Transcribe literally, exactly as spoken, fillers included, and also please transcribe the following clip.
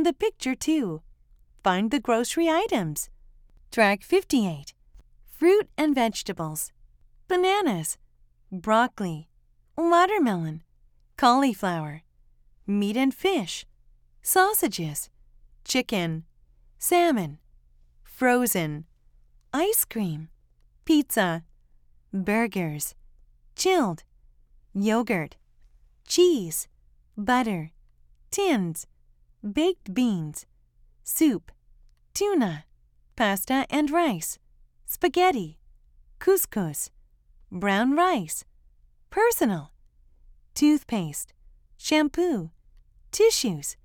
the picture too. Find the grocery items. Track fifty-eight. Fruit and vegetables. Bananas, broccoli, watermelon, cauliflower. Meat and fish. Sausages, chicken, salmon, frozen, ice cream, pizza, burgers, chilled, yogurt, cheese, butter, tins, baked beans, soup, tuna, pasta and rice, spaghetti, couscous, brown rice, personal, toothpaste, shampoo, tissues,